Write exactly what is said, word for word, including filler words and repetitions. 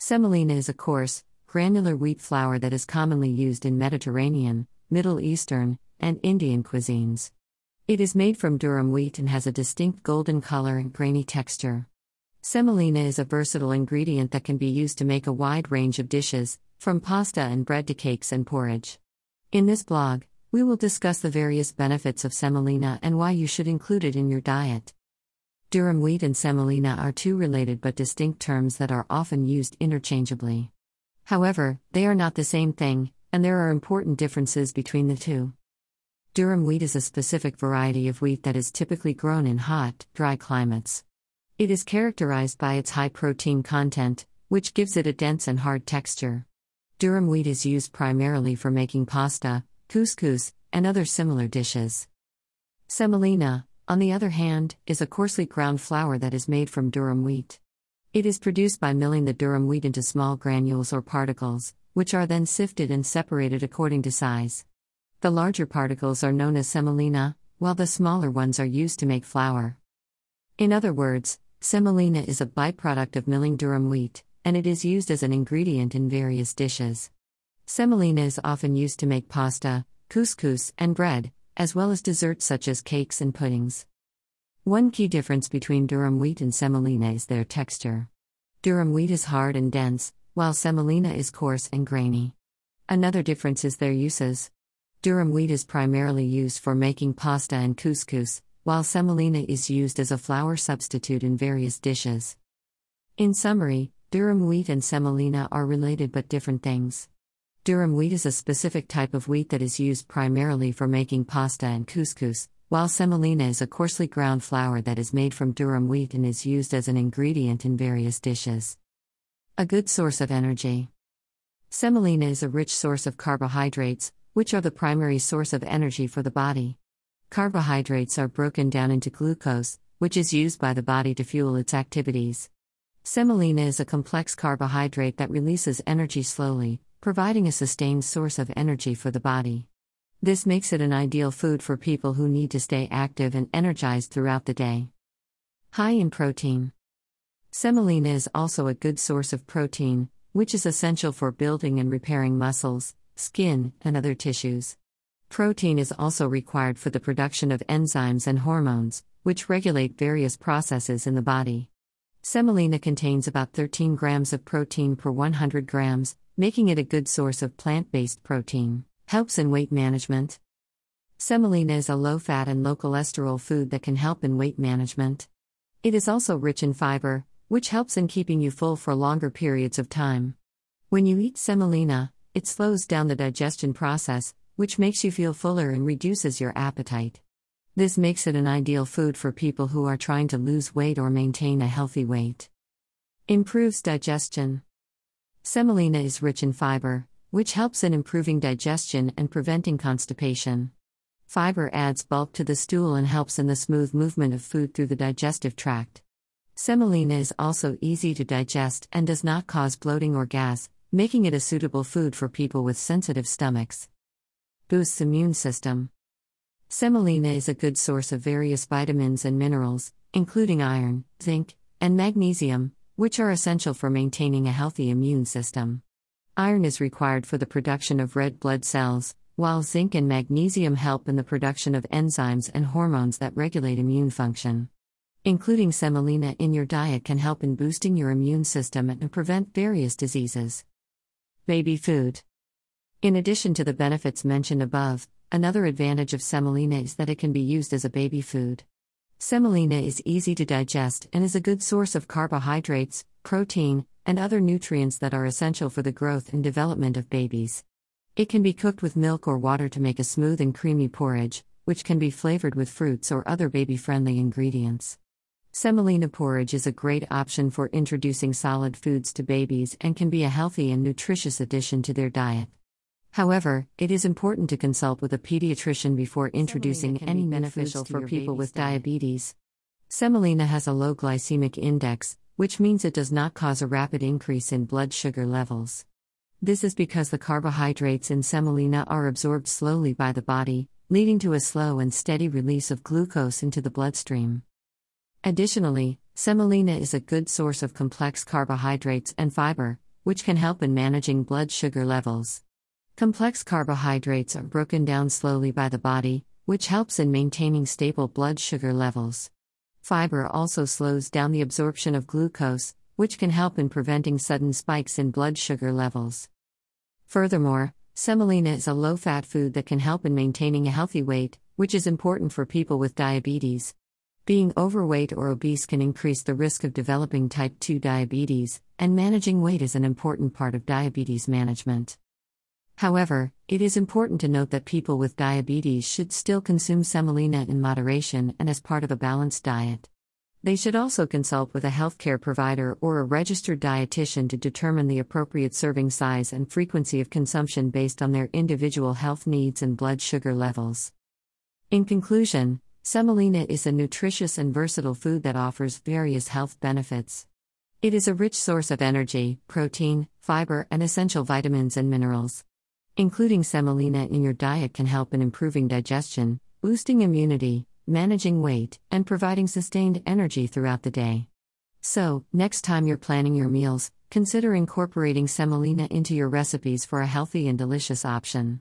Semolina is a coarse, granular wheat flour that is commonly used in Mediterranean, Middle Eastern, and Indian cuisines. It is made from durum wheat and has a distinct golden color and grainy texture. Semolina is a versatile ingredient that can be used to make a wide range of dishes, from pasta and bread to cakes and porridge. In this blog, we will discuss the various benefits of semolina and why you should include it in your diet. Durum wheat and semolina are two related but distinct terms that are often used interchangeably. However, they are not the same thing, and there are important differences between the two. Durum wheat is a specific variety of wheat that is typically grown in hot, dry climates. It is characterized by its high protein content, which gives it a dense and hard texture. Durum wheat is used primarily for making pasta, couscous, and other similar dishes. Semolina, on the other hand, is a coarsely ground flour that is made from durum wheat. It is produced by milling the durum wheat into small granules or particles, which are then sifted and separated according to size. The larger particles are known as semolina, while the smaller ones are used to make flour. In other words, semolina is a byproduct of milling durum wheat, and it is used as an ingredient in various dishes. Semolina is often used to make pasta, couscous, and bread, as well as desserts such as cakes and puddings. One key difference between durum wheat and semolina is their texture. Durum wheat is hard and dense, while semolina is coarse and grainy. Another difference is their uses. Durum wheat is primarily used for making pasta and couscous, while semolina is used as a flour substitute in various dishes. In summary, durum wheat and semolina are related but different things. Durum wheat is a specific type of wheat that is used primarily for making pasta and couscous, while semolina is a coarsely ground flour that is made from durum wheat and is used as an ingredient in various dishes. A good source of energy. Semolina is a rich source of carbohydrates, which are the primary source of energy for the body. Carbohydrates are broken down into glucose, which is used by the body to fuel its activities. Semolina is a complex carbohydrate that releases energy slowly, providing a sustained source of energy for the body. This makes it an ideal food for people who need to stay active and energized throughout the day. High in protein. Semolina is also a good source of protein, which is essential for building and repairing muscles, skin, and other tissues. Protein is also required for the production of enzymes and hormones, which regulate various processes in the body. Semolina contains about thirteen grams of protein per one hundred grams, making it a good source of plant-based protein. Helps in weight management. Semolina is a low-fat and low-cholesterol food that can help in weight management. It is also rich in fiber, which helps in keeping you full for longer periods of time. When you eat semolina, it slows down the digestion process, which makes you feel fuller and reduces your appetite. This makes it an ideal food for people who are trying to lose weight or maintain a healthy weight. Improves digestion. Semolina is rich in fiber, which helps in improving digestion and preventing constipation. Fiber adds bulk to the stool and helps in the smooth movement of food through the digestive tract. Semolina is also easy to digest and does not cause bloating or gas, making it a suitable food for people with sensitive stomachs. Boosts immune system. Semolina is a good source of various vitamins and minerals, including iron, zinc, and magnesium, which are essential for maintaining a healthy immune system. Iron is required for the production of red blood cells, while zinc and magnesium help in the production of enzymes and hormones that regulate immune function. Including semolina in your diet can help in boosting your immune system and prevent various diseases. Baby food. In addition to the benefits mentioned above, another advantage of semolina is that it can be used as a baby food. Semolina is easy to digest and is a good source of carbohydrates, protein, and other nutrients that are essential for the growth and development of babies. It can be cooked with milk or water to make a smooth and creamy porridge, which can be flavored with fruits or other baby-friendly ingredients. Semolina porridge is a great option for introducing solid foods to babies and can be a healthy and nutritious addition to their diet. However, it is important to consult with a pediatrician before introducing any new beneficial for people with diabetes. Semolina has a low glycemic index, which means it does not cause a rapid increase in blood sugar levels. This is because the carbohydrates in semolina are absorbed slowly by the body, leading to a slow and steady release of glucose into the bloodstream. Additionally, semolina is a good source of complex carbohydrates and fiber, which can help in managing blood sugar levels. Complex carbohydrates are broken down slowly by the body, which helps in maintaining stable blood sugar levels. Fiber also slows down the absorption of glucose, which can help in preventing sudden spikes in blood sugar levels. Furthermore, semolina is a low-fat food that can help in maintaining a healthy weight, which is important for people with diabetes. Being overweight or obese can increase the risk of developing type two diabetes, and managing weight is an important part of diabetes management. However, it is important to note that people with diabetes should still consume semolina in moderation and as part of a balanced diet. They should also consult with a healthcare provider or a registered dietitian to determine the appropriate serving size and frequency of consumption based on their individual health needs and blood sugar levels. In conclusion, semolina is a nutritious and versatile food that offers various health benefits. It is a rich source of energy, protein, fiber, and essential vitamins and minerals. Including semolina in your diet can help in improving digestion, boosting immunity, managing weight, and providing sustained energy throughout the day. So, next time you're planning your meals, consider incorporating semolina into your recipes for a healthy and delicious option.